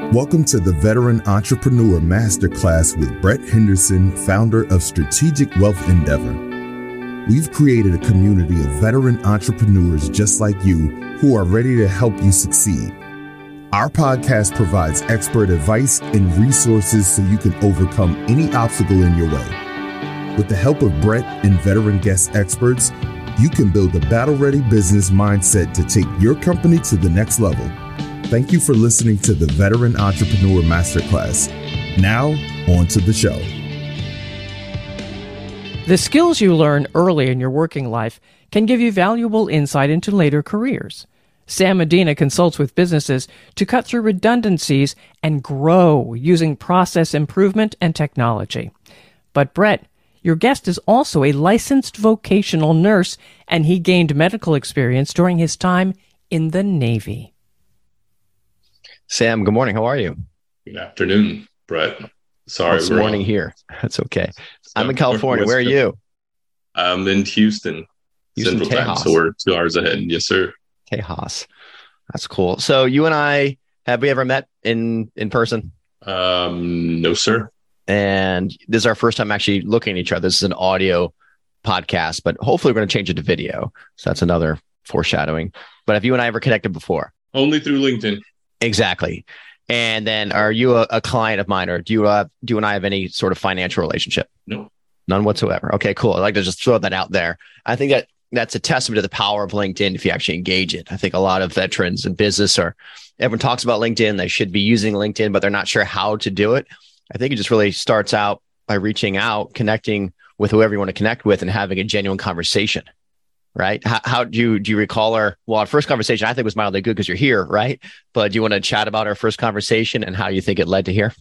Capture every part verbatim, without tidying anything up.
Welcome to the Veteran Entrepreneur Masterclass with Brett Henderson, founder of Strategic Wealth Endeavor. We've created a community of veteran entrepreneurs just like you who are ready to help you succeed. Our podcast provides expert advice and resources so you can overcome any obstacle in your way. With the help of Brett and veteran guest experts, you can build a battle-ready business mindset to take your company to the next level. Thank you for listening to the Veteran Entrepreneur Masterclass. Now, on to the show. The skills you learn early in your working life can give you valuable insight into later careers. Sam Medina consults with businesses to cut through redundancies and grow using process improvement and technology. But Brett, your guest is also a licensed vocational nurse, and he gained medical experience during his time in the Navy. Sam, good morning. How are you? Good afternoon, Brett. Sorry, it's morning on. Here. That's okay. I'm in California. Where are you? I'm in Houston, Houston Central Time, so we're two hours ahead. Yes, sir. Tejas. That's cool. So you and I, have we ever met in, in person? Um, no, sir. And this is our first time actually looking at each other. This is an audio podcast, but hopefully we're going to change it to video. So that's another foreshadowing. But have you and I ever connected before? Only through LinkedIn. Exactly. And then are you a, a client of mine, or do you, uh, do you and I have any sort of financial relationship? No. None whatsoever. Okay, cool. I'd like to just throw that out there. I think that that's a testament to the power of LinkedIn if you actually engage it. I think a lot of veterans in business, or everyone talks about LinkedIn, they should be using LinkedIn, but they're not sure how to do it. I think it just really starts out by reaching out, connecting with whoever you want to connect with, and having a genuine conversation. Right? How, how do you do you recall our well our first conversation? I think was mildly good because you're here, right? But do you want to chat about our first conversation and how you think it led to here?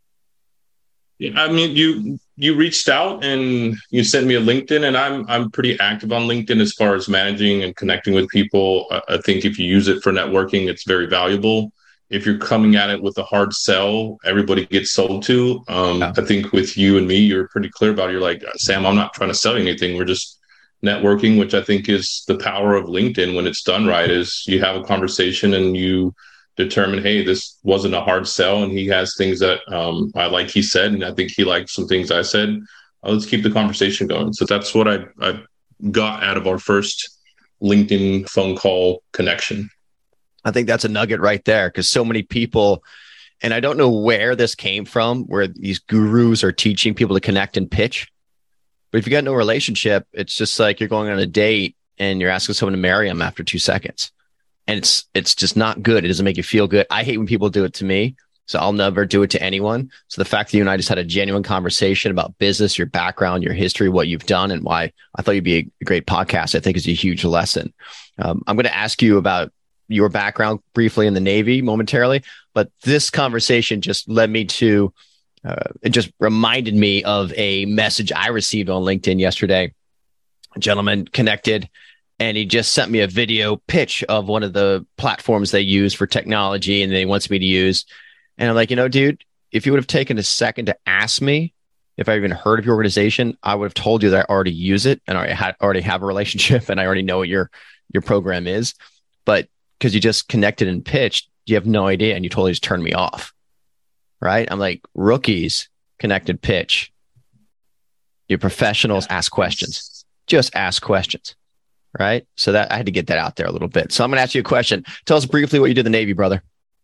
Yeah, I mean, you you reached out and you sent me a LinkedIn, and I'm I'm pretty active on LinkedIn as far as managing and connecting with people. I, I think if you use it for networking, it's very valuable. If you're coming at it with a hard sell, everybody gets sold to. Um, yeah. I think with you and me, you're pretty clear about it. You're like, Sam, I'm not trying to sell you anything. We're just networking, which I think is the power of LinkedIn when it's done right, is you have a conversation and you determine, hey, this wasn't a hard sell, and he has things that um, I like he said, and I think he liked some things I said. Uh, let's keep the conversation going. So that's what I, I got out of our first LinkedIn phone call connection. I think that's a nugget right there, because so many people, and I don't know where this came from, where these gurus are teaching people to connect and pitch. But if you got no relationship, it's just like you're going on a date and you're asking someone to marry them after two seconds. And it's it's just not good. It doesn't make you feel good. I hate when people do it to me, so I'll never do it to anyone. So the fact that you and I just had a genuine conversation about business, your background, your history, what you've done, and why I thought you'd be a great podcast, I think is a huge lesson. Um, I'm going to ask you about your background briefly in the Navy momentarily, but this conversation just led me to Uh, it just reminded me of a message I received on LinkedIn yesterday. A gentleman connected, and he just sent me a video pitch of one of the platforms they use for technology, and he wants me to use. And I'm like, you know, dude, if you would have taken a second to ask me if I even heard of your organization, I would have told you that I already use it and I ha- already have a relationship, and I already know what your your program is. But because you just connected and pitched, you have no idea, and you totally just turned me off. Right? I'm like, rookies connected pitch. Your professionals ask questions. Just ask questions. Right? So that I had to get that out there a little bit. So I'm going to ask you a question. Tell us briefly what you did in the Navy, brother.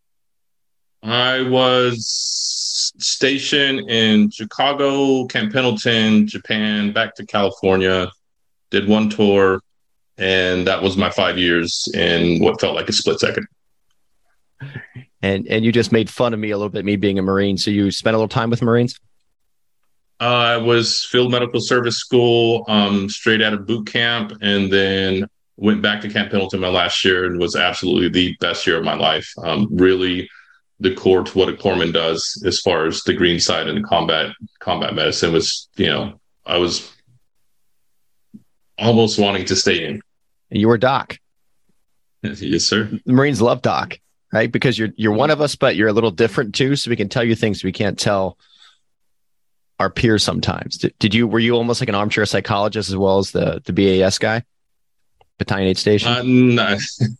I was stationed in Chicago, Camp Pendleton, Japan, back to California, did one tour, and that was my five years in what felt like a split second. And and you just made fun of me a little bit, me being a Marine. So you spent a little time with Marines? Uh, I was field medical service school, um, straight out of boot camp, and then went back to Camp Pendleton my last year, and was absolutely the best year of my life. Um, really the core to what a corpsman does as far as the green side and the combat combat medicine was, you know, I was almost wanting to stay in. And you were Doc. Yes, sir. The Marines love Doc. Right? Because you're you're one of us, but you're a little different too. So we can tell you things we can't tell our peers sometimes. Did, did you, were you almost like an armchair psychologist as well as the, the B A S guy? Battalion eight Station? Uh, no,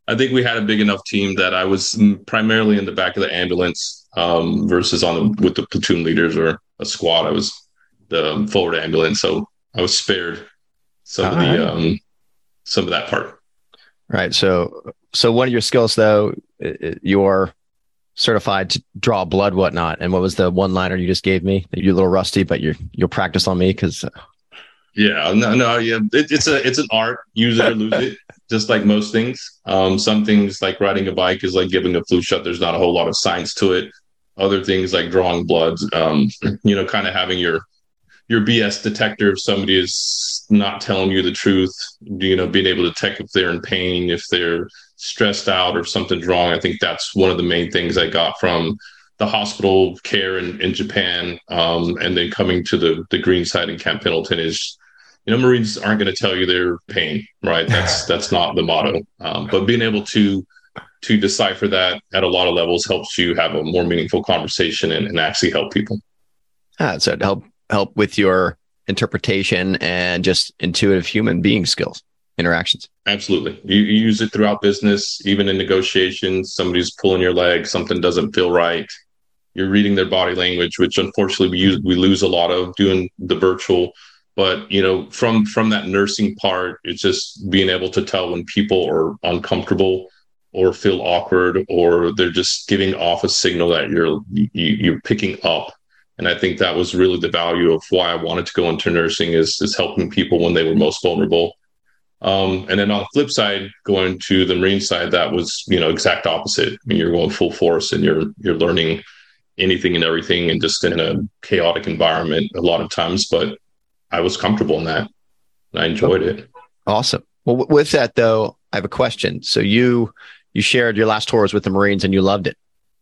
I think we had a big enough team that I was primarily in the back of the ambulance um, versus on the, with the platoon leaders or a squad. I was the forward ambulance, so I was spared some All of the right. um, some of that part. Right. So, so one of your skills, though, you're certified to draw blood, whatnot. And what was the one liner you just gave me? You're a little rusty, but you're you'll practice on me because. Uh... Yeah, no, no, yeah. It, it's a it's an art. Use it or lose it. Just like most things. Um, some things like riding a bike is like giving a flu shot. There's not a whole lot of science to it. Other things like drawing blood, um, you know, kind of having your your B S detector if somebody is not telling you the truth, you know, being able to detect if they're in pain, if they're stressed out or something's wrong. I think that's one of the main things I got from the hospital care in, in Japan. Um, and then coming to the, the green side in Camp Pendleton is, you know, Marines aren't going to tell you their pain, right? That's that's not the motto. Um, but being able to to decipher that at a lot of levels helps you have a more meaningful conversation and, and actually help people. Ah, so to help help with your interpretation and just intuitive human being skills, interactions. Absolutely. You, you use it throughout business, even in negotiations. Somebody's pulling your leg, something doesn't feel right. You're reading their body language, which unfortunately we use, we lose a lot of doing the virtual. But, you know, from from that nursing part, it's just being able to tell when people are uncomfortable or feel awkward, or they're just giving off a signal that you're you, you're picking up. And I think that was really the value of why I wanted to go into nursing is, is helping people when they were most vulnerable. Um, and then on the flip side, going to the Marine side, that was, you know, exact opposite. I mean, you're going full force and you're you're learning anything and everything and just in a chaotic environment a lot of times. But I was comfortable in that. And I enjoyed it. Awesome. Well, w- with that, though, I have a question. So you you shared your last tours with the Marines and you loved it.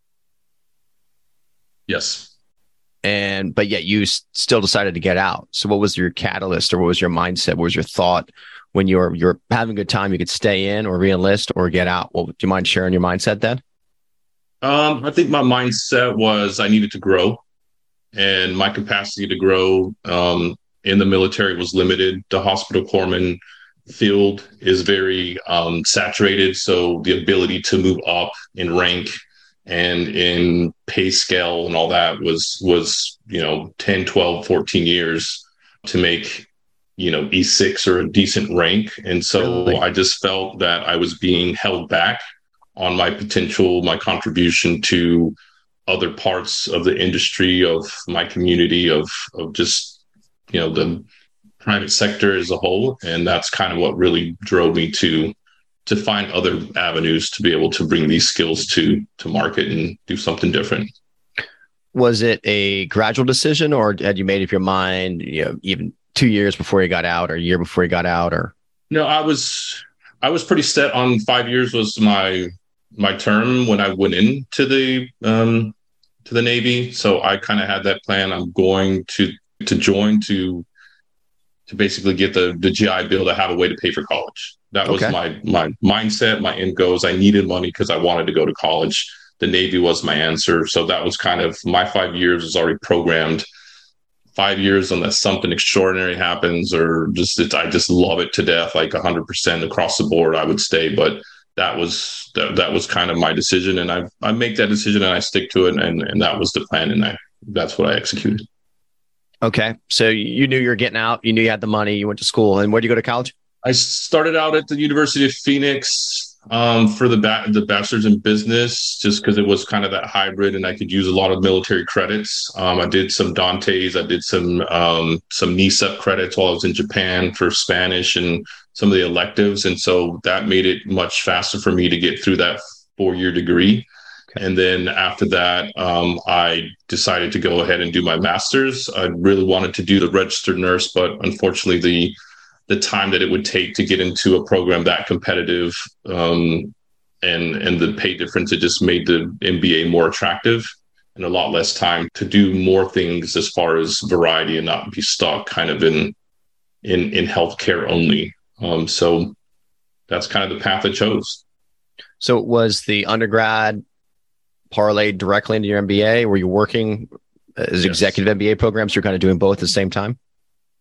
Yes. And but yet you s- still decided to get out. So what was your catalyst or what was your mindset? What was your thought when you're you're having a good time? You could stay in or re-enlist or get out. Well, do you mind sharing your mindset then? Um, I think my mindset was I needed to grow, and my capacity to grow um, in the military was limited. The hospital corpsman field is very um, saturated, so the ability to move up in rank and in pay scale and all that was was you know ten, twelve, fourteen years to make you know E six or a decent rank. And so really? I just felt that I was being held back on my potential, my contribution to other parts of the industry, of my community, of of just you know the private sector as a whole. And that's kind of what really drove me to to find other avenues to be able to bring these skills to to market and do something different. Was it a gradual decision, or had you made up your mind, you know, even two years before you got out, or a year before you got out? Or no, I was I was pretty set on five years was my my term when I went into the um, to the Navy. So I kind of had that plan. I'm going to to join to to basically get the the G I Bill to have a way to pay for college. That was okay. my my mindset, my end goals. I needed money because I wanted to go to college. The Navy was my answer. So that was kind of my five years was already programmed. Five years unless something extraordinary happens or just it's, I just love it to death, like one hundred percent across the board, I would stay. But that was that, that was kind of my decision. And I I make that decision and I stick to it. And, and that was the plan. And I, that's what I executed. Okay. So you knew you were getting out. You knew you had the money. You went to school. And where did you go to college? I started out at the University of Phoenix um, for the ba- the bachelor's in business, just because it was kind of that hybrid, and I could use a lot of military credits. Um, I did some Dante's, I did some um, some NISEP credits while I was in Japan for Spanish and some of the electives, and so that made it much faster for me to get through that four year degree. Okay. And then after that, um, I decided to go ahead and do my master's. I really wanted to do the registered nurse, but unfortunately, the the time that it would take to get into a program that competitive um, and and the pay difference, it just made the M B A more attractive and a lot less time to do more things as far as variety and not be stuck kind of in in in healthcare only. Um, so that's kind of the path I chose. So was the undergrad parlayed directly into your M B A? Were you working as yes. executive M B A programs? You're kind of doing both at the same time?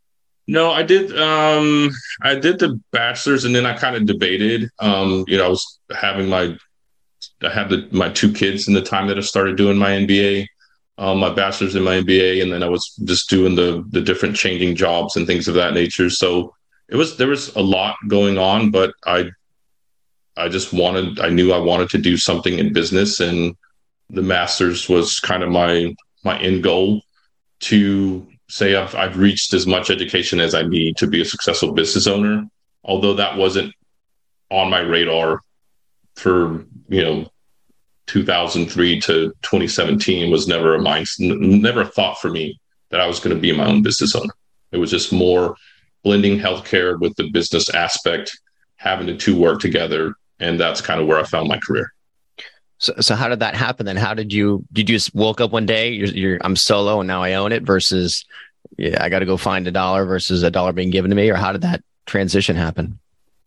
No, I did. Um, I did the bachelor's, and then I kind of debated. Um, you know, I was having my, I had the, my two kids in the time that I started doing my M B A, um, my bachelor's and my M B A, and then I was just doing the the different changing jobs and things of that nature. So it was there was a lot going on, but I I just wanted, I knew I wanted to do something in business, and the master's was kind of my my end goal to say I've I've reached as much education as I need to be a successful business owner. Although that wasn't on my radar for, you know, two thousand three to twenty seventeen, was never a mind, never a thought for me that I was going to be my own business owner. It was just more blending healthcare with the business aspect, having the two work together, and that's kind of where I found my career. So, so how did that happen then? How did you, did you just woke up one day, you're, you're I'm solo and now I own it, versus, yeah, I got to go find a dollar versus a dollar being given to me? Or how did that transition happen?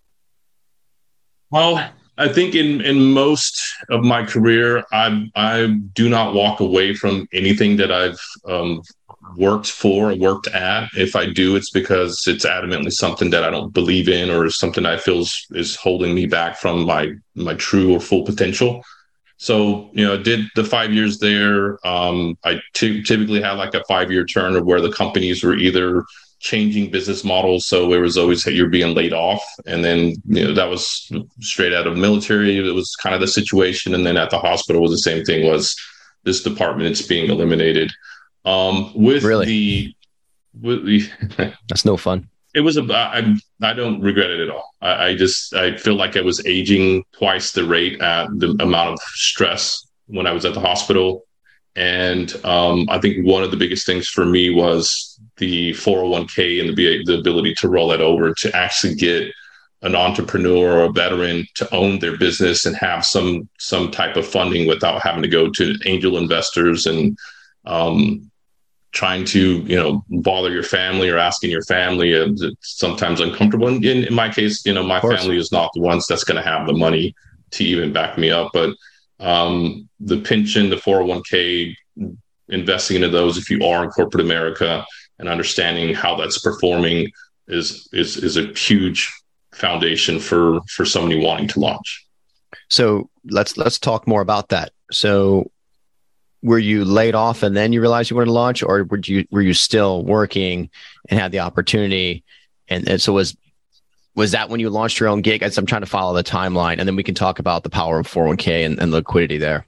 Well, I think in, in most of my career, I I do not walk away from anything that I've um, worked for or worked at. If I do, it's because it's adamantly something that I don't believe in, or something I feel is, is holding me back from my my true or full potential. So, you know, did the five years there. Um, I t- typically had like a five year turn of where the companies were either changing business models. So it was always that you're being laid off. And then, you know, that was straight out of military. It was kind of the situation. And then at the hospital was the same thing, was this department is being eliminated. Um, with Really? the, with the, That's no fun. It was a, I, I don't regret it at all. I, I just, I feel like I was aging twice the rate at the amount of stress when I was at the hospital. And um, I think one of the biggest things for me was the four oh one k and the, the ability to roll that over, to actually get an entrepreneur or a veteran to own their business and have some, some type of funding without having to go to angel investors and, um, trying to, you know, bother your family or asking your family. Uh, it's sometimes uncomfortable. And in, in my case, you know, my family is not the ones that's going to have the money to even back me up. But um, the pension, the four oh one k, investing into those, if you are in corporate America, and understanding how that's performing is is is a huge foundation for for somebody wanting to launch. So let's let's talk more about that. So were you laid off and then you realized you wanted to launch, or were you were you still working and had the opportunity? And, and so was was that when you launched your own gig? As I'm trying to follow the timeline, and then we can talk about the power of four oh one k and, and liquidity there.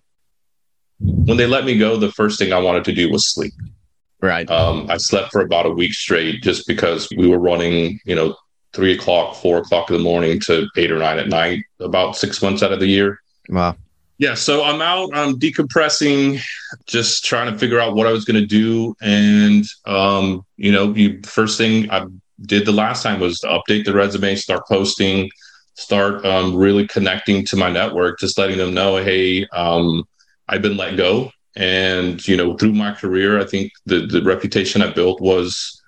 When they let me go, the first thing I wanted to do was sleep. Right. Um, I slept for about a week straight, just because we were running, you know, three o'clock, four o'clock in the morning to eight or nine at night, about six months out of the year. Wow. Yeah, so I'm out, I'm decompressing, just trying to figure out what I was going to do. And, um, you know, the first thing I did the last time was to update the resume, start posting, start um, really connecting to my network, just letting them know, hey, um, I've been let go. And, you know, through my career, I think the, the reputation I built was,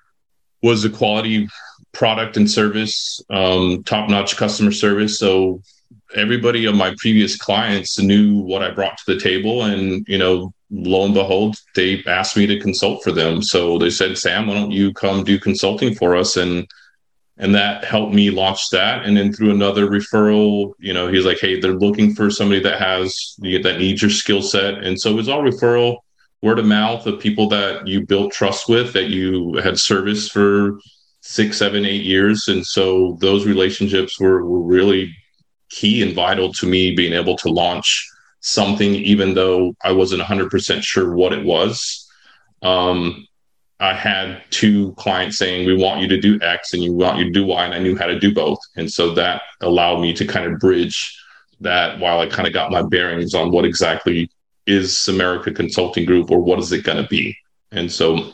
was a quality product and service, um, top-notch customer service. So everybody of my previous clients knew what I brought to the table, and, you know, lo and behold, they asked me to consult for them. So they said, Sam, why don't you come do consulting for us? And, and that helped me launch that. And then through another referral, you know, he's like, hey, they're looking for somebody that has, that needs your skill set. And so it was all referral, word of mouth of people that you built trust with, that you had serviced for six, seven, eight years. And so those relationships were, were really key and vital to me being able to launch something, even though I wasn't one hundred percent sure what it was. Um, I had two clients saying, we want you to do X and you want you to do Y, and I knew how to do both. And so that allowed me to kind of bridge that while I kind of got my bearings on what exactly is Samerica Consulting Group, or what is it going to be. And so,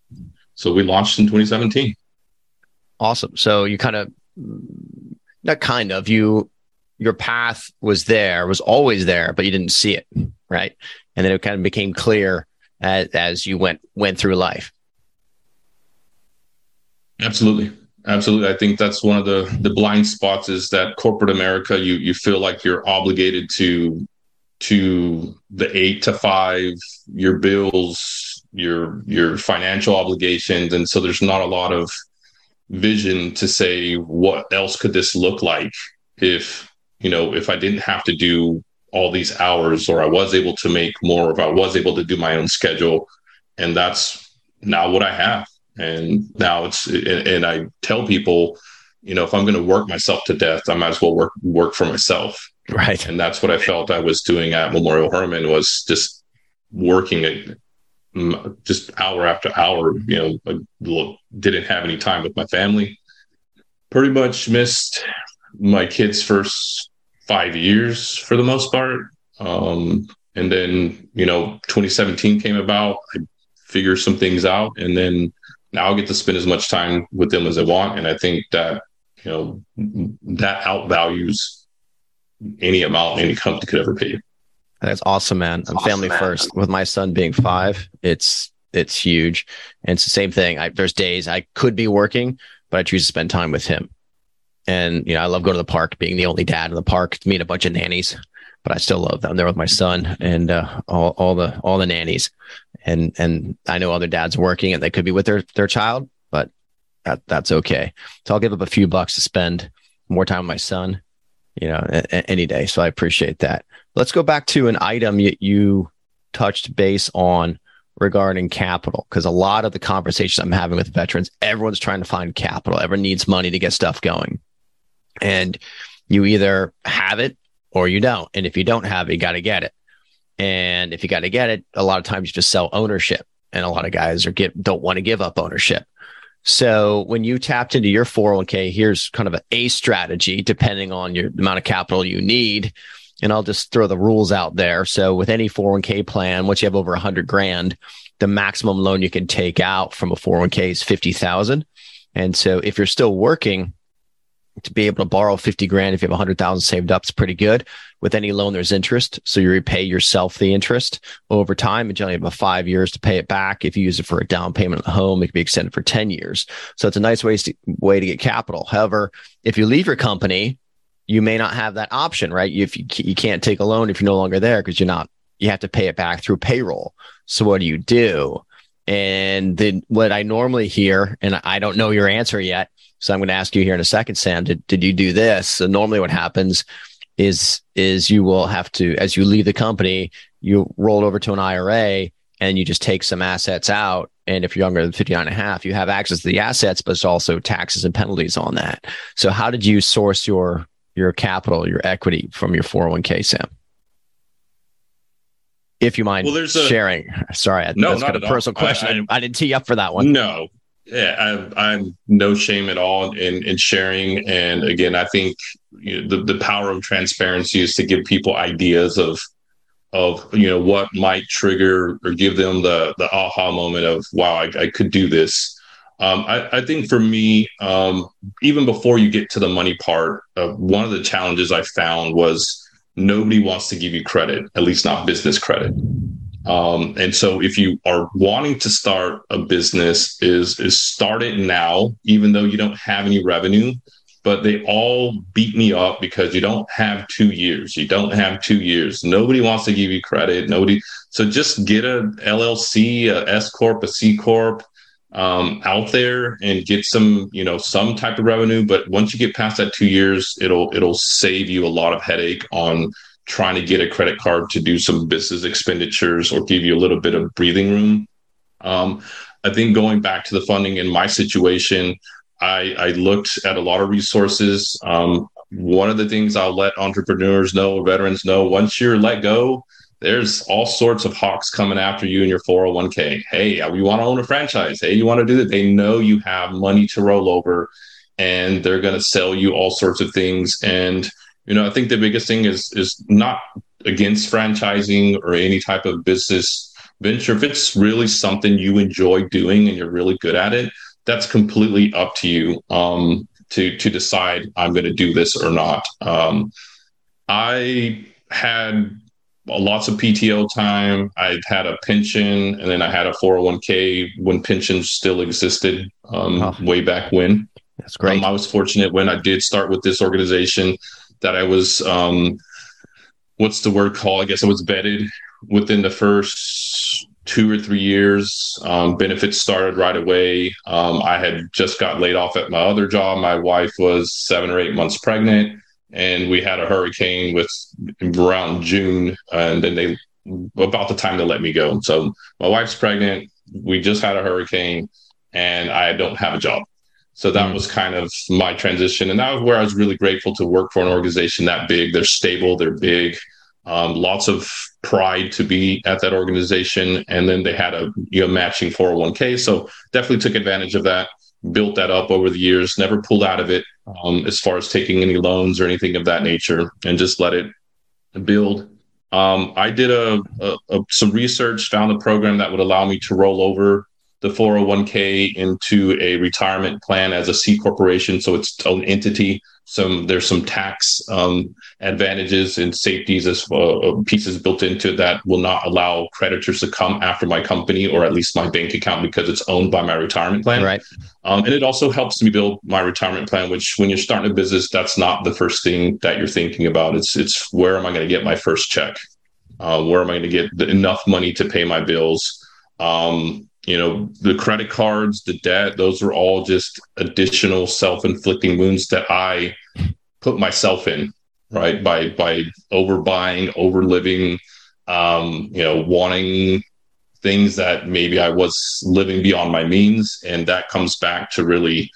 so we launched in twenty seventeen. Awesome. So you kind of, not kind of, you, your path was there, was always there, but you didn't see it, right? And then it kind of became clear as, as you went went through life. Absolutely. Absolutely. I think that's one of the, the blind spots, is that corporate America, you you feel like you're obligated to to the eight to five, your bills, your your financial obligations. And so there's not a lot of vision to say, what else could this look like if, you know, if I didn't have to do all these hours, or I was able to make more, if I was able to do my own schedule. And that's now what I have. And now it's, and, and I tell people, you know, if I'm going to work myself to death, I might as well work, work for myself. Right. And that's what I felt I was doing at Memorial Hermann, was just working at just hour after hour. You know, I didn't have any time with my family. Pretty much missed my kids' first five years for the most part. Um, and then, you know, twenty seventeen came about. I figured some things out, and then now I get to spend as much time with them as I want. And I think that, you know, that outvalues any amount any company could ever pay. That's awesome, man. I'm awesome, family man. First. With my son being five, it's it's huge. And it's the same thing. I, there's days I could be working, but I choose to spend time with him. And, you know, I love going to the park, being the only dad in the park, meet a bunch of nannies, but I still love them. I'm there with my son and uh, all, all the all the nannies. And and I know other dads working and they could be with their, their child, but that that's okay. So I'll give up a few bucks to spend more time with my son, you know, a, a, any day. So I appreciate that. Let's go back to an item you, you touched base on regarding capital, because a lot of the conversations I'm having with veterans, everyone's trying to find capital. Everyone needs money to get stuff going. And you either have it or you don't. And if you don't have it, you got to get it. And if you got to get it, a lot of times you just sell ownership. And a lot of guys are get, don't want to give up ownership. So when you tapped into your four oh one k, here's kind of an A strategy, depending on your the amount of capital you need. And I'll just throw the rules out there. So with any four oh one k plan, once you have over a hundred grand, the maximum loan you can take out from a four oh one k is fifty thousand. And so if you're still working, to be able to borrow fifty grand, if you have a hundred thousand saved up, is pretty good. With any loan, there's interest. So you repay yourself the interest over time, and generally about five years to pay it back. If you use it for a down payment on the home, it can be extended for ten years. So it's a nice way to, way to get capital. However, if you leave your company, you may not have that option, right? If you, you can't take a loan if you're no longer there, because you're not, you have to pay it back through payroll. So what do you do? And then what I normally hear, and I don't know your answer yet, so I'm going to ask you here in a second, Sam, did, did you do this? So normally what happens is, is you will have to, as you leave the company, you roll over to an I R A and you just take some assets out. And if you're younger than fifty-nine and a half, you have access to the assets, but it's also taxes and penalties on that. So how did you source your, your capital, your equity from your four oh one k, Sam? If you mind well, there's a, sharing. Sorry, I, no, that's got a personal all. question. I, I, I didn't tee you up for that one. No. Yeah, I, I'm no shame at all in, in sharing. And again, I think you know, the, the power of transparency is to give people ideas of, of, you know, what might trigger or give them the, the aha moment of, wow, I, I could do this. Um, I, I think for me, um, even before you get to the money part, uh, one of the challenges I found was nobody wants to give you credit, at least not business credit. Um, and so if you are wanting to start a business, is, is start it now, even though you don't have any revenue, but they all beat me up because you don't have two years. You don't have two years. Nobody wants to give you credit. Nobody. So just get a L L C, a S Corp, a C Corp, um, out there and get some, you know, some type of revenue. But once you get past that two years, it'll, it'll save you a lot of headache on trying to get a credit card to do some business expenditures or give you a little bit of breathing room. Um, I think going back to the funding in my situation, I, I looked at a lot of resources. Um, one of the things I'll let entrepreneurs know, or veterans know, once you're let go, there's all sorts of hawks coming after you in your four oh one k. Hey, we want to own a franchise. Hey, you want to do that? They know you have money to roll over, and they're going to sell you all sorts of things. And you know, I think the biggest thing is is not against franchising or any type of business venture. If it's really something you enjoy doing and you're really good at it, that's completely up to you um, to to decide I'm going to do this or not. Um, I had lots of P T O time. I had a pension, and then I had a four oh one k when pensions still existed um, oh. way back when. That's great. Um, I was fortunate when I did start with this organization that I was, um, what's the word called? I guess I was vetted within the first two or three years. Um, benefits started right away. Um, I had just got laid off at my other job. My wife was seven or eight months pregnant, and we had a hurricane with around June, and then they about the time to let me go. So my wife's pregnant. We just had a hurricane, and I don't have a job. So that mm. was kind of my transition. And that was where I was really grateful to work for an organization that big. They're stable, they're big, um, lots of pride to be at that organization. And then they had a you know matching four oh one k. So definitely took advantage of that, built that up over the years, never pulled out of it um, as far as taking any loans or anything of that nature, and just let it build. Um, I did a, a, a some research, found a program that would allow me to roll over the four oh one k into a retirement plan as a C corporation, so it's its own entity. Some there's some tax um, advantages and safeties as uh, pieces built into it that will not allow creditors to come after my company or at least my bank account because it's owned by my retirement plan. Right. Um, and it also helps me build my retirement plan, which when you're starting a business, that's not the first thing that you're thinking about. It's it's where am I going to get my first check? Uh, where am I going to get the, enough money to pay my bills? Um, you know, the credit cards, the debt, those are all just additional self-inflicting wounds that I put myself in, right? By by overbuying, overliving, um, you know, wanting things that maybe I was living beyond my means. And that comes back to really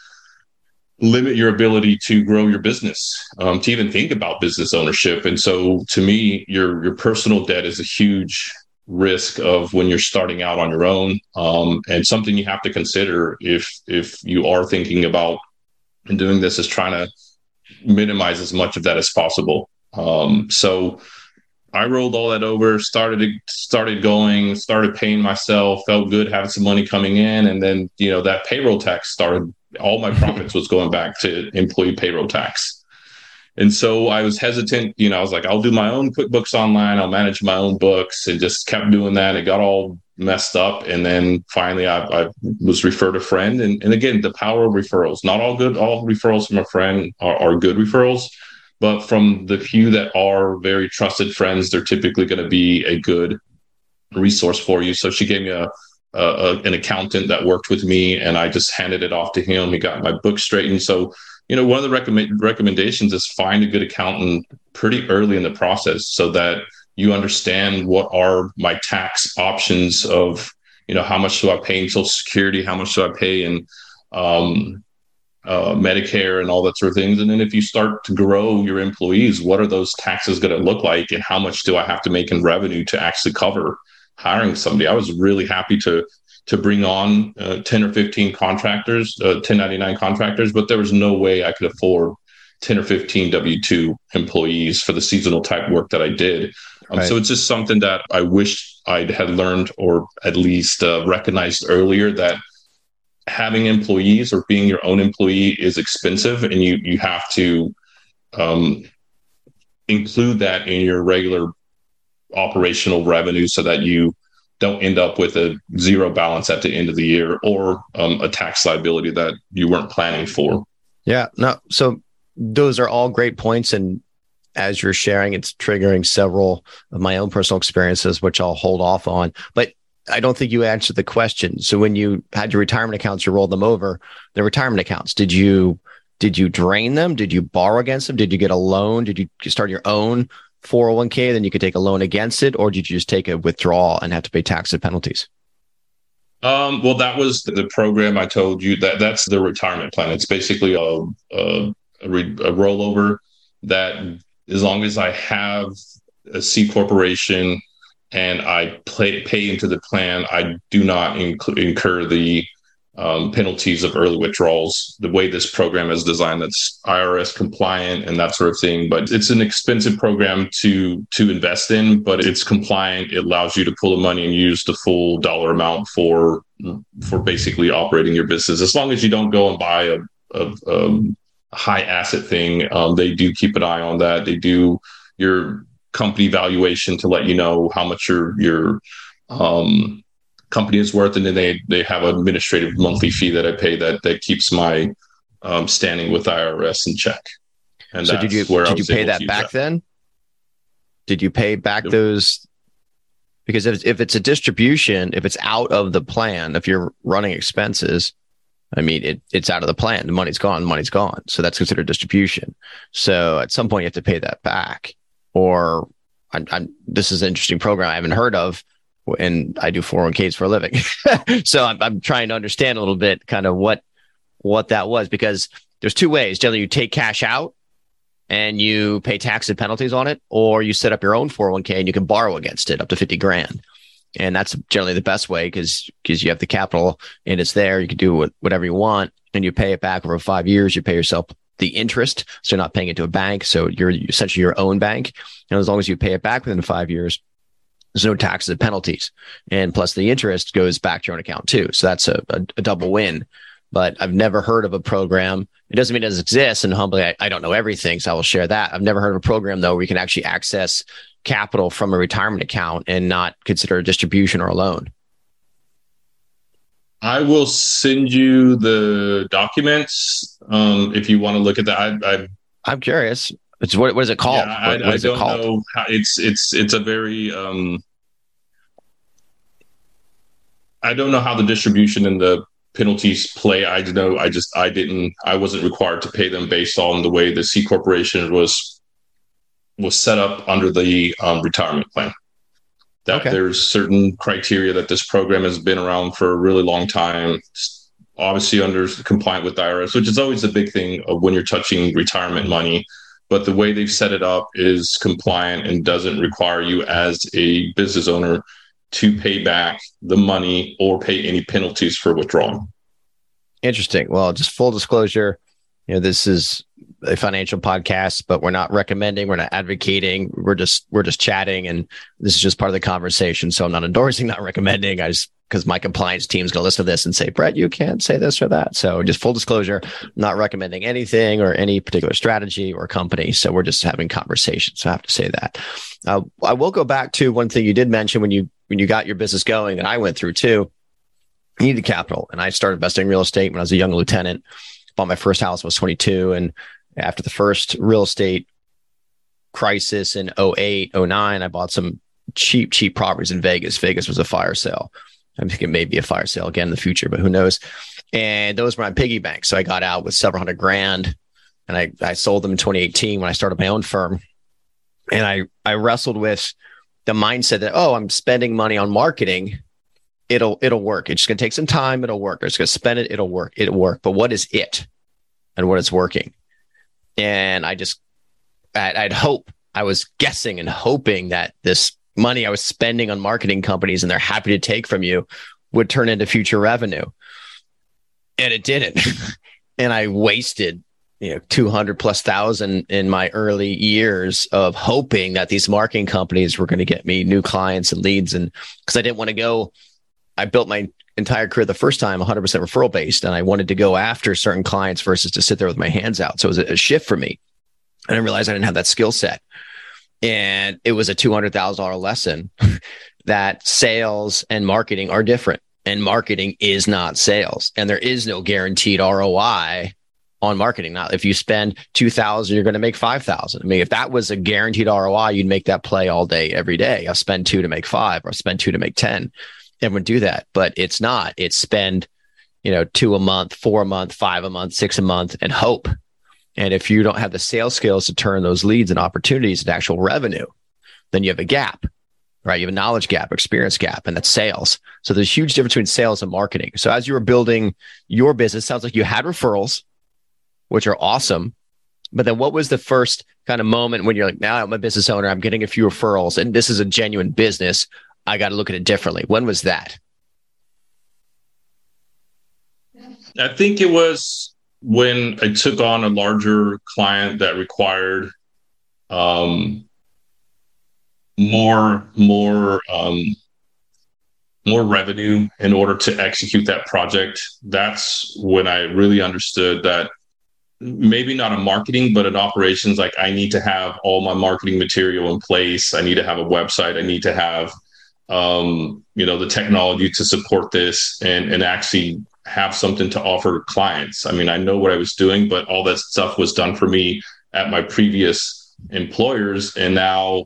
limit your ability to grow your business, um, to even think about business ownership. And so to me, your your personal debt is a huge risk of when you're starting out on your own, um, and something you have to consider if if you are thinking about and doing this is trying to minimize as much of that as possible. Um, so I rolled all that over, started started going, started paying myself, felt good having some money coming in, and then you know that payroll tax started. All my profits was going back to employee payroll tax. And so I was hesitant, you know, I was like, I'll do my own QuickBooks Online. I'll manage my own books, and just kept doing that. It got all messed up. And then finally I, I was referred a friend. And, and again, the power of referrals, not all good, all referrals from a friend are, are good referrals, but from the few that are very trusted friends, they're typically going to be a good resource for you. So she gave me a, a, an accountant that worked with me, and I just handed it off to him. He got my book straightened. So you know, one of the recommend, recommendations is find a good accountant pretty early in the process so that you understand what are my tax options of, you know, how much do I pay in Social Security, how much do I pay in um, uh, Medicare and all that sort of things. And then if you start to grow your employees, what are those taxes going to look like, and how much do I have to make in revenue to actually cover hiring somebody? I was really happy to to bring on uh, ten or fifteen contractors, uh, ten ninety-nine contractors, but there was no way I could afford ten or fifteen W two employees for the seasonal type work that I did. Um, right. So it's just something that I wish I had learned, or at least uh, recognized earlier, that having employees or being your own employee is expensive, and you you have to um, include that in your regular operational revenue so that you don't end up with a zero balance at the end of the year, or um, a tax liability that you weren't planning for. Yeah, no. So those are all great points. And as you're sharing, it's triggering several of my own personal experiences, which I'll hold off on. But I don't think you answered the question. So when you had your retirement accounts, you rolled them over, the retirement accounts, did you, did you drain them? Did you borrow against them? Did you get a loan? Did you start your own four oh one k, then you could take a loan against it? Or did you just take a withdrawal and have to pay tax and penalties? Um, well, that was the program I told you. That that's the retirement plan. It's basically a, a, a, re, a rollover that, as long as I have a C corporation and I pay, pay into the plan, I do not inc- incur the um, penalties of early withdrawals. The way this program is designed, that's I R S compliant and that sort of thing. But it's an expensive program to to invest in, but it's compliant. It allows you to pull the money and use the full dollar amount for for basically operating your business. As long as you don't go and buy a, a, a high asset thing, um, they do keep an eye on that. They do your company valuation to let you know how much your your um, company is worth, and then they they have an administrative monthly fee that I pay that that keeps my um, standing with I R S in check. And so did you did you pay that back that. then? Did you pay back yep. those Because if, if it's a distribution, if it's out of the plan, if you're running expenses, I mean, it, it's out of the plan. The money's gone, the money's gone. So that's considered distribution. So at some point you have to pay that back. Or I'm, I'm, this is an interesting program I haven't heard of, and I do four oh one k's for a living. So I'm, I'm trying to understand a little bit kind of what, what that was, because there's two ways. Generally, you take cash out and you pay tax and penalties on it, or you set up your own four oh one k and you can borrow against it up to fifty grand. And that's generally the best way, because because you have the capital and it's there. You can do whatever you want, and you pay it back over five years. You pay yourself the interest, so you're not paying it to a bank. So you're essentially your own bank. And as long as you pay it back within five years, there's no taxes and penalties. And plus the interest goes back to your own account too. So that's a, a, a double win. But I've never heard of a program. It doesn't mean it doesn't exist. And humbly, I, I don't know everything, so I will share that. I've never heard of a program, though, where you can actually access capital from a retirement account and not consider a distribution or a loan. I will send you the documents um, if you want to look at that. I, I, I'm curious. It's what, what is it called? Yeah, I, what, what I is don't it called? know. How, it's it's it's a very. Um, I don't know how the distribution and the penalties play. I know. I just I didn't. I wasn't required to pay them based on the way the C corporation was. was set up under the um, retirement plan. That okay. There's certain criteria that this program has been around for a really long time, obviously under compliant with the I R S, which is always a big thing of when you're touching retirement money. But the way they've set it up is compliant and doesn't require you as a business owner to pay back the money or pay any penalties for withdrawing. Interesting. Well, just full disclosure, you know, this is a financial podcast, but we're not recommending, we're not advocating, we're just we're just chatting, and this is just part of the conversation. So I'm not endorsing, not recommending. I just, because my compliance team is going to listen to this and say, Brett, you can't say this or that. So just full disclosure, not recommending anything or any particular strategy or company. So we're just having conversations. So I have to say that. Uh, I will go back to one thing you did mention when you when you got your business going, that I went through too. You needed capital, and I started investing in real estate when I was a young lieutenant. Bought my first house when I was twenty-two, and after the first real estate crisis in oh eight, oh nine, I bought some cheap, cheap properties in Vegas. Vegas was a fire sale. I'm thinking maybe a fire sale again in the future, but who knows? And those were my piggy banks. So I got out with several hundred grand, and I, I sold them in twenty eighteen when I started my own firm. And I, I wrestled with the mindset that, oh, I'm spending money on marketing. It'll, it'll work. It's just going to take some time. It'll work. I'm just going to spend it. It'll work. It'll work. But what is it and what is working? And I just, I'd, I'd hope, I was guessing and hoping that this money I was spending on marketing companies, and they're happy to take from you, would turn into future revenue. And it didn't. And I wasted, you know, two hundred plus thousand in my early years of hoping that these marketing companies were going to get me new clients and leads. And because I didn't want to go, I built my entire career the first time one hundred percent referral based, and I wanted to go after certain clients versus to sit there with my hands out. So it was a shift for me. And I realized I didn't have that skill set. And it was a two hundred thousand dollars lesson that sales and marketing are different, and marketing is not sales. And there is no guaranteed R O I on marketing. Now, if you spend two thousand dollars, you're going to make five thousand dollars. I mean, if that was a guaranteed R O I, you'd make that play all day, every day. I'll spend two to make five, or I'll spend two to make ten. Everyone do that, but it's not. It's spend, you know, two a month, four a month, five a month, six a month, and hope. And if you don't have the sales skills to turn those leads and opportunities into actual revenue, then you have a gap, right? You have a knowledge gap, experience gap, and that's sales. So there's a huge difference between sales and marketing. So as you were building your business, sounds like you had referrals, which are awesome. But then what was the first kind of moment when you're like, now I'm a business owner, I'm getting a few referrals, and this is a genuine business. I got to look at it differently. When was that? I think it was when I took on a larger client that required um, more, more, um, more revenue in order to execute that project. That's when I really understood that maybe not in marketing, but in operations, like I need to have all my marketing material in place. I need to have a website. I need to have um, you know, the technology to support this and, and actually have something to offer clients. I mean, I know what I was doing, but all that stuff was done for me at my previous employers. And now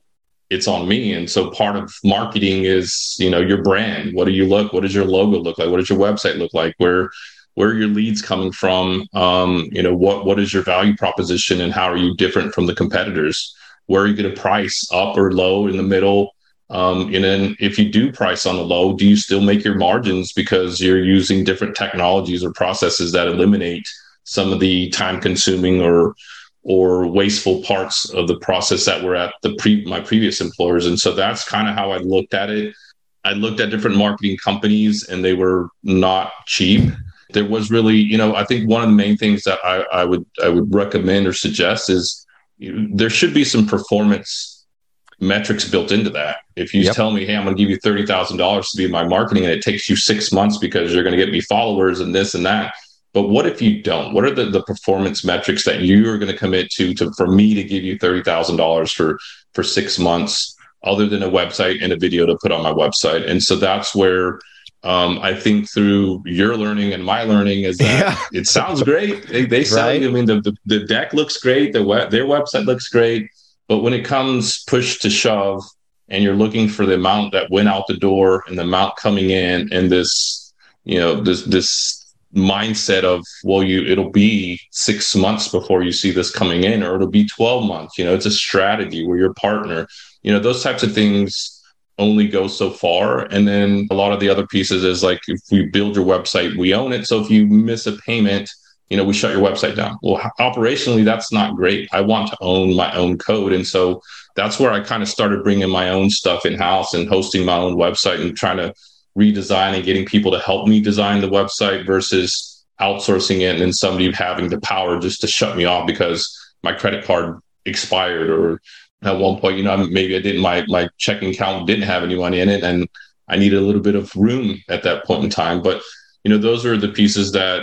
it's on me. And so part of marketing is, you know, your brand. What do you look? What does your logo look like? What does your website look like? Where where are your leads coming from? Um, you know, what what is your value proposition and how are you different from the competitors? Where are you going to price, up or low, in the middle? Um, and then if you do price on the low, do you still make your margins because you're using different technologies or processes that eliminate some of the time consuming or or wasteful parts of the process that were at the pre my previous employers? And so that's kind of how I looked at it. I looked at different marketing companies and they were not cheap. There was really, you know, I think one of the main things that I, I would I would recommend or suggest is, you know, there should be some performance metrics built into that. If you yep. tell me, hey, I'm going to give you thirty thousand dollars to be my marketing and it takes you six months because you're going to get me followers and this and that. But what if you don't? What are the, the performance metrics that you are going to commit to, to for me to give you thirty thousand dollars for, for six months, other than a website and a video to put on my website? And so that's where um, I think through your learning and my learning is that yeah. it sounds great. They, they sell right. you. I mean, the, the, the deck looks great. The web, their website looks great. But when it comes push to shove and you're looking for the amount that went out the door and the amount coming in and this, you know, this, this, mindset of, well, you it'll be six months before you see this coming in, or it'll be twelve months. You know, it's a strategy where your partner, you know, those types of things only go so far. And then a lot of the other pieces is like, if we build your website, we own it. So if you miss a payment, you know, we shut your website down. Well, operationally, that's not great. I want to own my own code. And so that's where I kind of started bringing my own stuff in house and hosting my own website and trying to redesign and getting people to help me design the website versus outsourcing it and then somebody having the power just to shut me off because my credit card expired, or at one point, you know, maybe I didn't, my, my checking account didn't have any money in it and I needed a little bit of room at that point in time. But, you know, those are the pieces that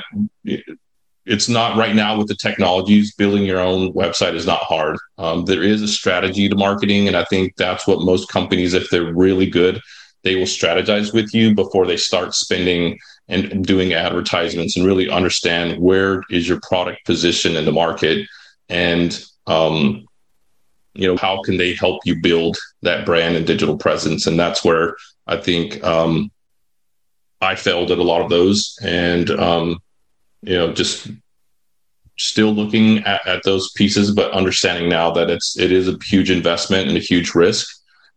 it's not right now with the technologies. Building your own website is not hard. Um, there is a strategy to marketing. And I think that's what most companies, if they're really good, they will strategize with you before they start spending and doing advertisements and really understand where is your product position in the market and, um, you know, how can they help you build that brand and digital presence? And that's where I think um, I failed at a lot of those. And, um, you know, just still looking at, at those pieces, but understanding now that it's, it is a huge investment and a huge risk.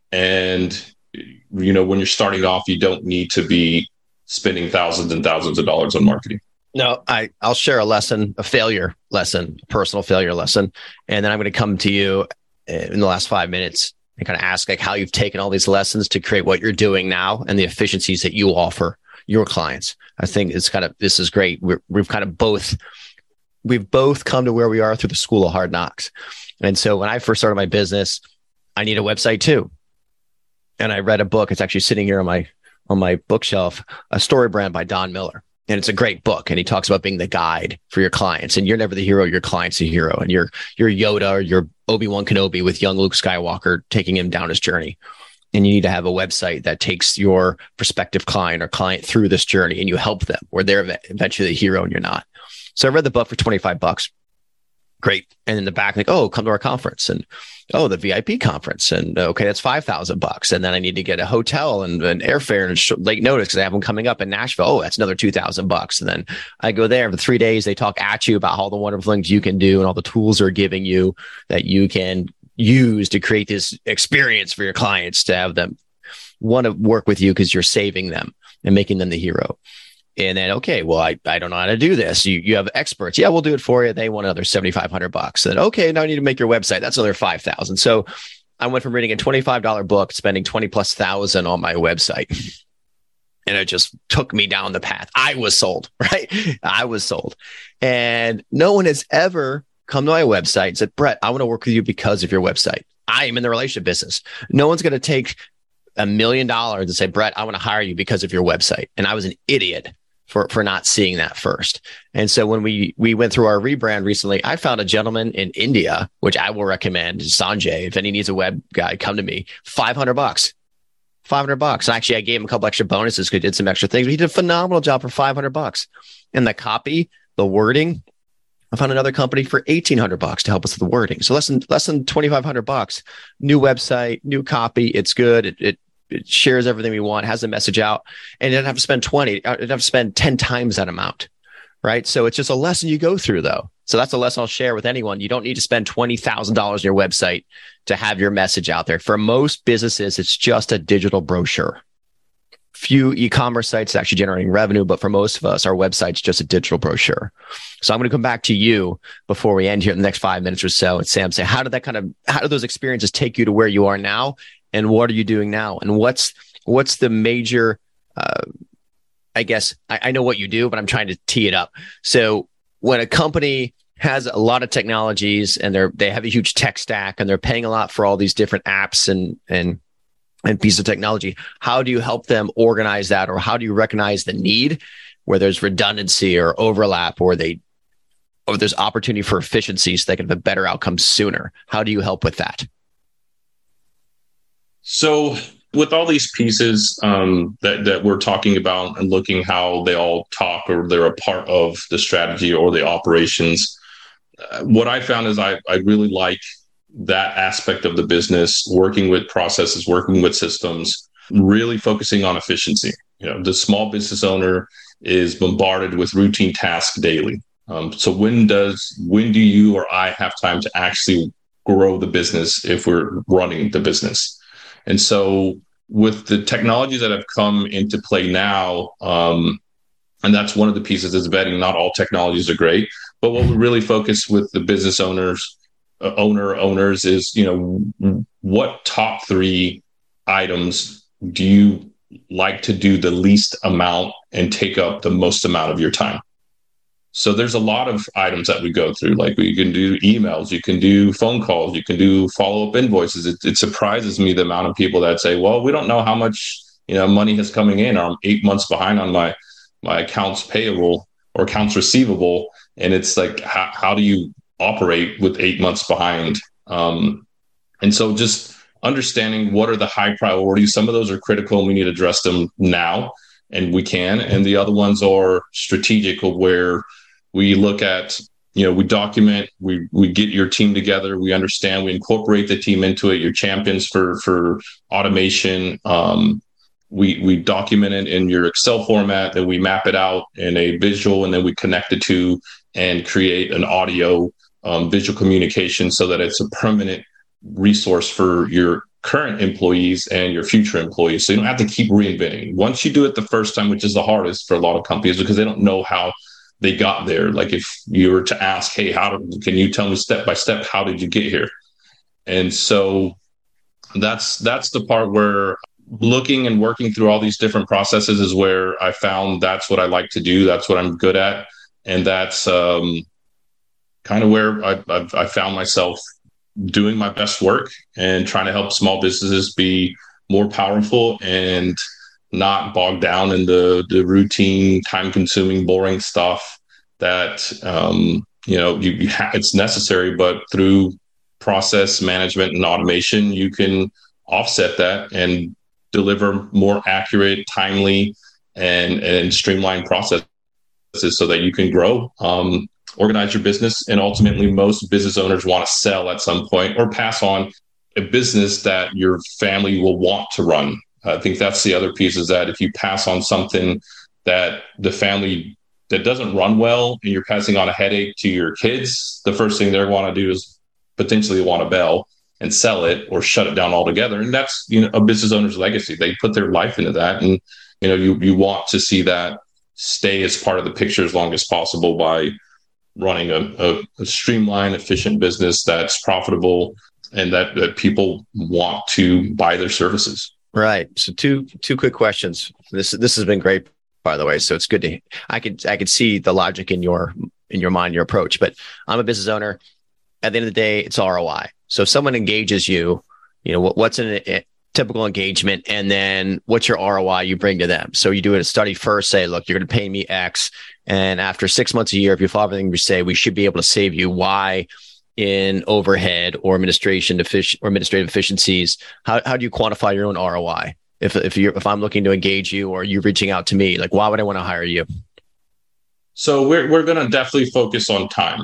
And you know, when you're starting off, you don't need to be spending thousands and thousands of dollars on marketing. No, I, I'll share a lesson, a failure lesson, a personal failure lesson. And then I'm going to come to you in the last five minutes and kind of ask like how you've taken all these lessons to create what you're doing now and the efficiencies that you offer your clients. I think it's kind of, this is great. We're, we've kind of both, we've both come to where we are through the school of hard knocks. And so when I first started my business, I need a website too. And I read a book. It's actually sitting here on my on my bookshelf, A Story Brand by Don Miller. And it's a great book. And he talks about being the guide for your clients. And you're never the hero, your client's the hero. And you're you're Yoda or you're Obi-Wan Kenobi with young Luke Skywalker taking him down his journey. And you need to have a website that takes your prospective client or client through this journey and you help them where they're eventually the hero and you're not. So I read the book for twenty-five bucks. Great. And in the back, like, oh, come to our conference and, oh, the V I P conference. And okay, that's five thousand bucks. And then I need to get a hotel and an airfare and sh- late notice because I have them coming up in Nashville. Oh, that's another two thousand bucks. And then I go there for three days. They talk at you about all the wonderful things you can do and all the tools they're giving you that you can use to create this experience for your clients to have them want to work with you because you're saving them and making them the hero. And then, okay, well, I, I don't know how to do this. You you have experts. Yeah, we'll do it for you. They want another seventy-five hundred bucks. And okay, now I need to make your website. That's another five thousand. So I went from reading a twenty-five dollars book, spending twenty plus thousand on my website. And it just took me down the path. I was sold, right? I was sold. And no one has ever come to my website and said, Brett, I want to work with you because of your website. I am in the relationship business. No one's going to take a million dollars and say, Brett, I want to hire you because of your website. And I was an idiot for, for not seeing that first. And so when we, we went through our rebrand recently, I found a gentleman in India, which I will recommend, Sanjay. If any needs a web guy, come to me, five hundred bucks, five hundred bucks. And actually I gave him a couple extra bonuses because he did some extra things, but he did a phenomenal job for five hundred bucks. And the copy, the wording, I found another company for eighteen hundred bucks to help us with the wording. So less than less than twenty-five hundred bucks. New website, new copy. It's good. It, it it shares everything we want, has the message out, and you don't have to spend twenty. You don't have to spend ten times that amount, right? So it's just a lesson you go through, though. So that's a lesson I'll share with anyone. You don't need to spend twenty thousand dollars on your website to have your message out there. For most businesses, it's just a digital brochure. Few e-commerce sites actually generating revenue, but for most of us, our website's just a digital brochure. So I'm going to come back to you before we end here in the next five minutes or so. And Sam, say, how did that kind of, how did those experiences take you to where you are now? And what are you doing now? And what's, what's the major, uh, I guess I, I know what you do, but I'm trying to tee it up. So when a company has a lot of technologies and they're, they have a huge tech stack and they're paying a lot for all these different apps and, and, and pieces of technology, how do you help them organize that? Or how do you recognize the need where there's redundancy or overlap, or they, or there's opportunity for efficiency so they can have a better outcome sooner? How do you help with that? So with all these pieces um, that, that we're talking about and looking how they all talk or they're a part of the strategy or the operations, uh, what I found is I, I really like that aspect of the business, working with processes, working with systems, really focusing on efficiency. You know, the small business owner is bombarded with routine tasks daily. Um, so when does, when do you or I have time to actually grow the business if we're running the business? And so with the technologies that have come into play now, um, and that's one of the pieces is vetting. Not all technologies are great, but what we really focus with the business owners, uh, owner owners is, you know, what top three items do you like to do the least amount and take up the most amount of your time? So there's a lot of items that we go through, like you can do emails, you can do phone calls, you can do follow-up invoices. It, it surprises me the amount of people that say, well, we don't know how much, you know, money is coming in, or I'm eight months behind on my, my accounts payable or accounts receivable. And it's like, how, how do you operate with eight months behind? Um, and so just understanding what are the high priorities. Some of those are critical and we need to address them now, and we can. And the other ones are strategic, where we look at, you know, we document, we we get your team together, we understand, we incorporate the team into it, your champions for for automation. Um, we we document it in your Excel format, then we map it out in a visual, and then we connect the two and create an audio um, visual communication so that it's a permanent resource for your current employees and your future employees. So you don't have to keep reinventing. Once you do it the first time, which is the hardest for a lot of companies because they don't know how they got there. Like if you were to ask, hey, how do, can you tell me step by step, how did you get here? And so that's, that's the part where looking and working through all these different processes is where I found that's what I like to do. That's what I'm good at. And that's um, kind of where I, I've, I found myself doing my best work and trying to help small businesses be more powerful and not bogged down in the, the routine, time-consuming, boring stuff that, um, you know, you, you ha- it's necessary, but through process management and automation, you can offset that and deliver more accurate, timely, and, and streamlined processes so that you can grow, um, organize your business. And ultimately, most business owners want to sell at some point or pass on a business that your family will want to run. I think that's the other piece, is that if you pass on something that the family that doesn't run well and you're passing on a headache to your kids, the first thing they want to do is potentially want to bail and sell it or shut it down altogether. And that's, you know, a business owner's legacy. They put their life into that. And, you know, you, you want to see that stay as part of the picture as long as possible by running a, a, a streamlined, efficient business that's profitable and that, that people want to buy their services. Right. So two two quick questions. This this has been great, by the way. So it's good to I could I could see the logic in your in your mind, your approach. But I'm a business owner. At the end of the day, it's R O I. So if someone engages you, you know, what, what's an, a typical engagement, and then what's your R O I you bring to them? So you do a study first, say, look, you're going to pay me X, and after six months a year, if you follow everything we say, we should be able to save you Y in overhead or administration effic- or administrative efficiencies. How how do you quantify your own R O I? If if you if I'm looking to engage you or you reaching out to me, like, why would I want to hire you? So we're we're going to definitely focus on time.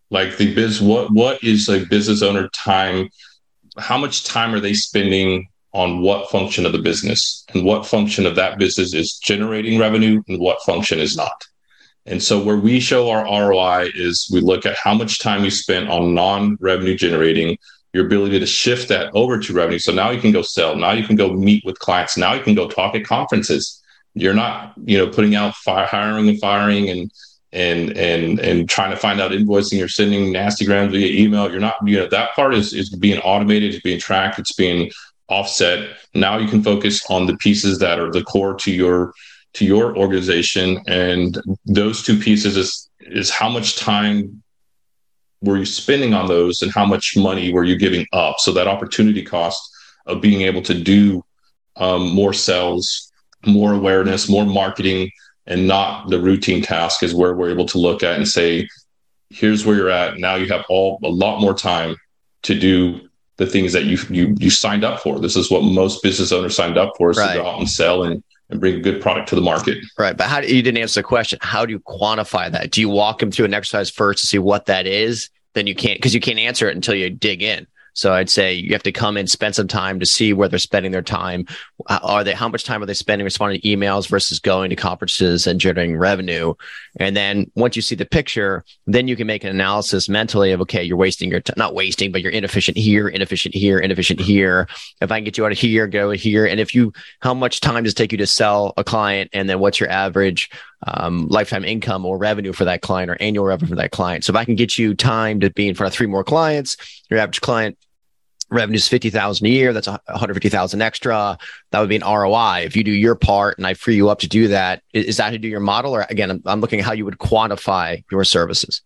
Like the biz, what what is a business owner time? How much time are they spending on what function of the business, and what function of that business is generating revenue and what function is not? And so where we show our R O I is we look at how much time you spent on non-revenue generating, your ability to shift that over to revenue. So now you can go sell. Now you can go meet with clients. Now you can go talk at conferences. You're not, you know, putting out fire, hiring and firing and and and and trying to find out invoicing. You're sending nasty grams via email. You're not, you know, that part is is being automated. It's being tracked. It's being offset. Now you can focus on the pieces that are the core to your to your organization, and those two pieces is is how much time were you spending on those, and how much money were you giving up? So that opportunity cost of being able to do um, more sales, more awareness, more marketing, and not the routine task is where we're able to look at and say, here's where you're at. Now you have all a lot more time to do the things that you you you signed up for. This is what most business owners signed up for, is right. to go out and sell and, and bring a good product to the market. Right. But how do you didn't answer the question? How do you quantify that? Do you walk them through an exercise first to see what that is? Then you can't, because you can't answer it until you dig in. So I'd say you have to come in, spend some time to see where they're spending their time. Are they, how much time are they spending responding to emails versus going to conferences and generating revenue? And then once you see the picture, then you can make an analysis mentally of, okay, you're wasting your time, not wasting, but you're inefficient here, inefficient here, inefficient here. If I can get you out of here, go here. And if you, how much time does it take you to sell a client? And then what's your average um, lifetime income or revenue for that client, or annual revenue for that client? So if I can get you time to be in front of three more clients, your average client revenue is fifty thousand a year. That's one hundred fifty thousand extra. That would be an R O I. If you do your part and I free you up to do that, is that how you do your model? Or again, I'm, I'm looking at how you would quantify your services.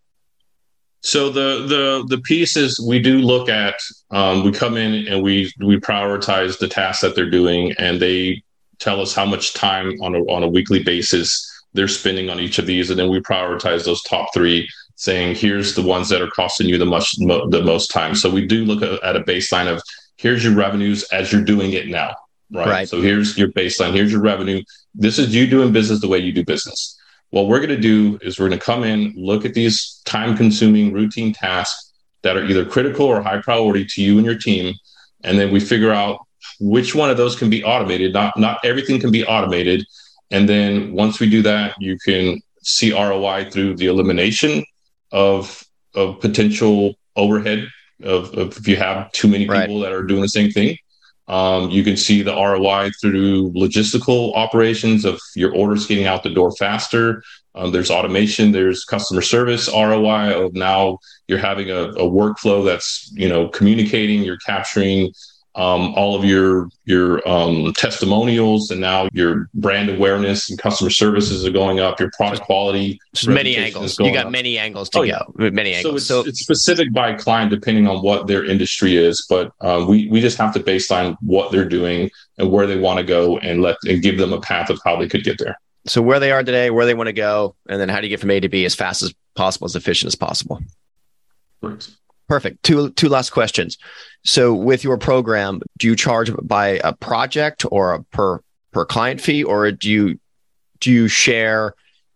So the the the piece is we do look at, um, we come in and we we prioritize the tasks that they're doing, and they tell us how much time on a on a weekly basis they're spending on each of these, and then we prioritize those top three, saying, here's the ones that are costing you the most, mo- the most time. So we do look at, at a baseline of, here's your revenues as you're doing it now, right? right? So here's your baseline, here's your revenue. This is you doing business the way you do business. What we're going to do is we're going to come in, look at these time-consuming routine tasks that are either critical or high priority to you and your team, and then we figure out which one of those can be automated. Not, not everything can be automated. And then once we do that, you can see R O I through the elimination of of potential overhead of, of if you have too many people right. that are doing the same thing. Um, you can see the R O I through logistical operations of your orders getting out the door faster. Um, there's automation, there's customer service R O I of now you're having a, a workflow that's, you know, communicating, you're capturing um, all of your your um, testimonials, and now your brand awareness and customer services are going up. Your product quality, many angles. You got up. many angles to oh, yeah. go. Many angles. So it's, so it's specific by client depending on what their industry is, but uh, we we just have to baseline what they're doing and where they want to go, and let and give them a path of how they could get there. So where they are today, where they want to go, and then how do you get from A to B as fast as possible, as efficient as possible? Right. Perfect. Two two last questions. So with your program, do you charge by a project or a per per client fee, or do you do you share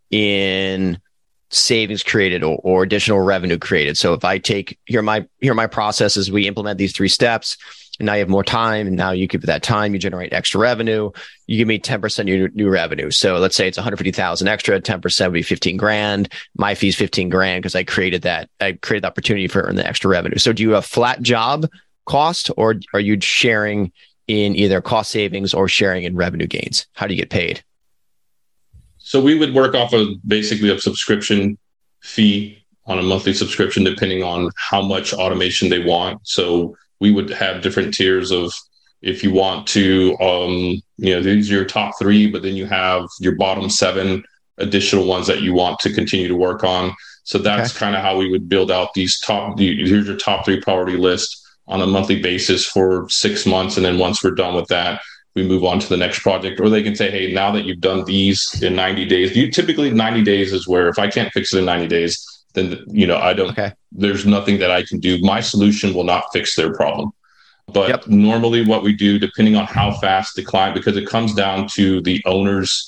in savings created or, or additional revenue created? So if I take here my here are my processes, we implement these three steps, and now you have more time, and now you give that time, you generate extra revenue. You give me ten percent of your new revenue. So let's say it's one hundred fifty thousand extra, ten percent would be fifteen grand. My fee is fifteen grand because I created that, I created the opportunity for earn the extra revenue. So do you have flat job cost, or are you sharing in either cost savings or sharing in revenue gains? How do you get paid? So we would work off of basically a subscription fee on a monthly subscription, depending on how much automation they want. So we would have different tiers of, if you want to, um, you know, these are your top three, but then you have your bottom seven additional ones that you want to continue to work on. So that's okay. kind of how we would build out these top, here's your top three priority list on a monthly basis for six months. And then once we're done with that, we move on to the next project. Or they can say, hey, now that you've done these in ninety days, you typically ninety days is where if I can't fix it in ninety days, then, you know, I don't, okay. there's nothing that I can do. My solution will not fix their problem. But yep. normally what we do, depending on how fast the client, because it comes down to the owner's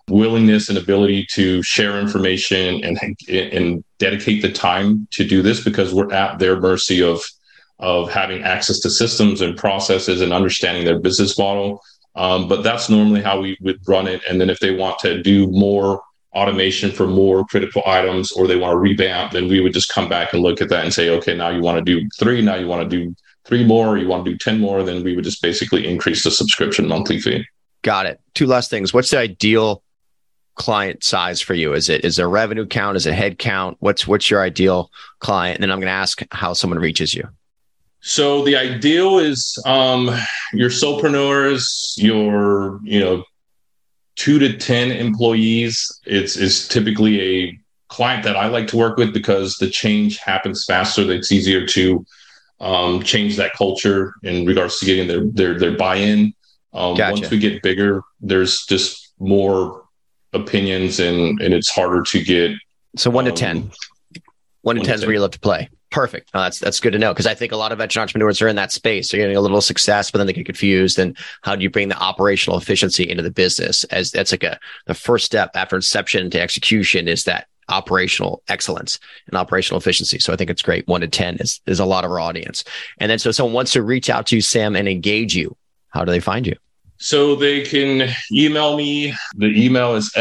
willingness and ability to share information and and dedicate the time to do this, because we're at their mercy of of having access to systems and processes and understanding their business model. Um, but that's normally how we would run it. And then if they want to do more automation for more critical items, or they want to revamp, then we would just come back and look at that and say, okay, now you want to do three, now you want to do three more, or you want to do ten more, then we would just basically increase the subscription monthly fee. Got it. Two last things. What's the ideal client size for you? Is it is it a revenue count? Is it head count? What's what's your ideal client? And then I'm going to ask how someone reaches you. So the ideal is um, your solopreneurs, your you know two to ten employees. It's is typically a client that I like to work with, because the change happens faster. It's easier to um, change that culture in regards to getting their their their buy-in. Um, gotcha. Once we get bigger, there's just more opinions, and and it's harder to get. So one um, to ten, one to ten is where you love to play. Perfect. No, that's that's good to know, because I think a lot of veteran entrepreneurs are in that space. They're getting a little success, but then they get confused. And how do you bring the operational efficiency into the business? As that's like a the first step after inception to execution is that operational excellence and operational efficiency. So I think it's great. One to ten is is a lot of our audience. And then so someone wants to reach out to you, Sam, and engage you. How do they find you? So they can email me. The email is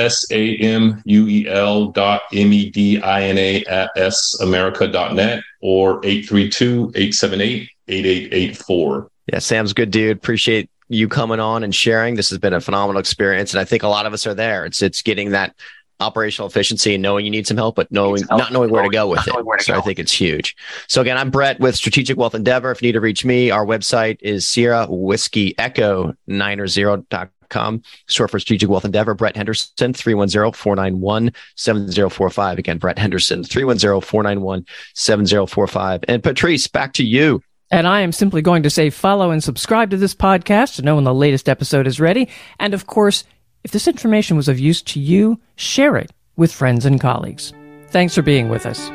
samuel dot medina at samerica dot net or eight three two, eight seven eight, eight eight eight four. Yeah, Sam's a good dude. Appreciate you coming on and sharing. This has been a phenomenal experience. And I think a lot of us are there. It's it's getting that operational efficiency and knowing you need some help, but knowing not knowing where to go with it. So I think it's huge. So again, I'm Brett with Strategic Wealth Endeavor. If you need to reach me, our website is Sierra Whiskey Echo nine zero dot com. Short for Strategic Wealth Endeavor. Brett Henderson, three one zero, four nine one, seven zero four five. Again, Brett Henderson, three one zero, four nine one, seven zero four five. And Patrice, back to you. And I am simply going to say follow and subscribe to this podcast to know when the latest episode is ready. And of course, if this information was of use to you, share it with friends and colleagues. Thanks for being with us.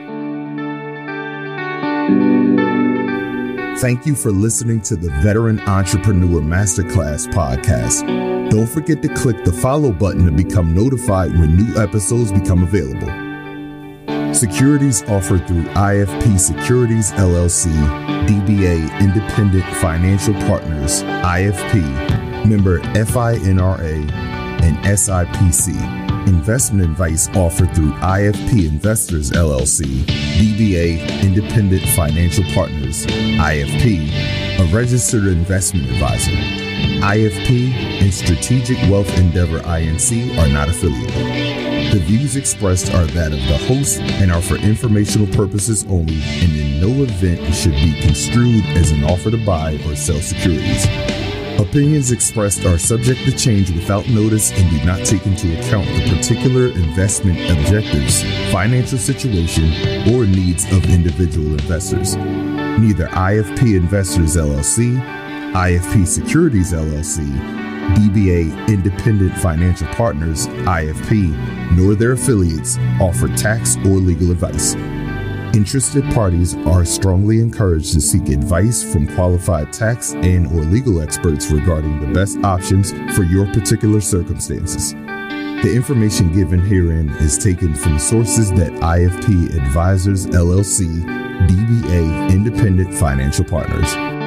Thank you for listening to the Veteran Entrepreneur Masterclass podcast. Don't forget to click the follow button to become notified when new episodes become available. Securities offered through I F P Securities, L L C, D B A Independent Financial Partners, I F P, member F I N R A, and S I P C. Investment advice offered through I F P Investors, L L C, D B A Independent Financial Partners, I F P, a registered investment advisor. I F P and Strategic Wealth Endeavor, I N C, are not affiliated. The views expressed are that of the host and are for informational purposes only, and in no event should be construed as an offer to buy or sell securities. Opinions expressed are subject to change without notice and do not take into account the particular investment objectives, financial situation, or needs of individual investors. Neither I F P Investors, L L C, I F P Securities, L L C, D B A Independent Financial Partners, I F P, nor their affiliates offer tax or legal advice. Interested parties are strongly encouraged to seek advice from qualified tax and or legal experts regarding the best options for your particular circumstances. The information given herein is taken from sources that I F P Advisors, L L C, D B A Independent Financial Partners.